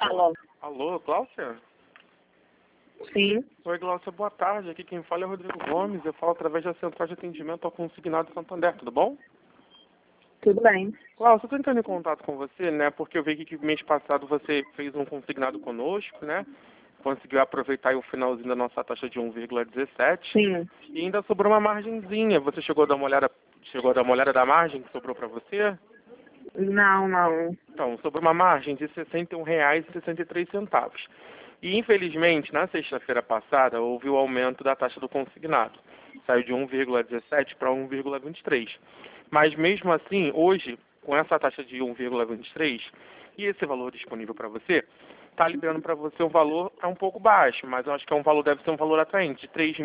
Alô? Alô, Glaucia? Sim. Oi, Glaucia, boa tarde. Aqui quem fala é o Rodrigo Gomes. Eu falo através da Central de Atendimento ao Consignado Santander, tudo bom? Tudo bem. Glaucia, eu tô entrando em contato com você, né? Porque eu vi que mês passado você fez um consignado conosco, né? Conseguiu aproveitar aí o finalzinho da nossa taxa de 1,17. Sim. E ainda sobrou uma margenzinha. Você chegou a dar uma olhada da margem que sobrou para você? Não. Então, sobrou uma margem de R$ 61,63. E, infelizmente, na sexta-feira passada, houve o aumento da taxa do consignado. Saiu de 1,17 para 1,23. Mas, mesmo assim, hoje, com essa taxa de 1,23 e esse valor disponível para você, está liberando para você um valor um pouco baixo, mas eu acho que deve ser um valor atraente, de R$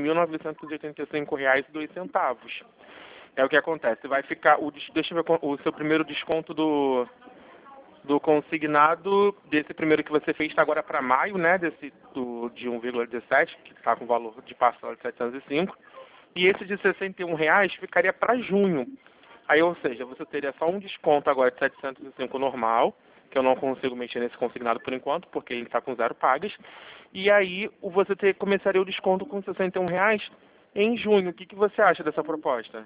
3.985,02. É o que acontece. Vai ficar, deixa eu ver o seu primeiro desconto do consignado, desse primeiro que você fez, está agora para maio, né? De 1,17, que está com valor de parcela de 705. E esse de R$ 61 ficaria para junho. Aí, ou seja, você teria só um desconto agora de 705 normal, que eu não consigo mexer nesse consignado por enquanto, porque ele está com 0 pagas. E aí você começaria o desconto com R$ 61 em junho. O que você acha dessa proposta?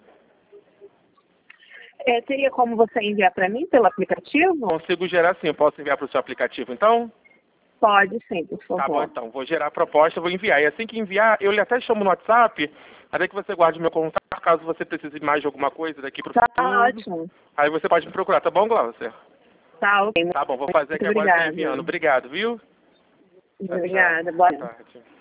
Teria como você enviar para mim pelo aplicativo? Consigo gerar sim. Eu posso enviar para o seu aplicativo, então? Pode sim, por favor. Tá bom, então. Vou gerar a proposta, vou enviar. E assim que enviar, eu lhe até chamo no WhatsApp, até que você guarde meu contato, caso você precise mais de alguma coisa daqui pro Tá futuro. ótimo. Aí você pode me procurar, tá bom, Glaucia? Tá ok. Tá bom, vou fazer aqui Muito agora e tô obrigada. enviando. Obrigado, viu? Tchau, tchau. Obrigada. Boa Boa tarde.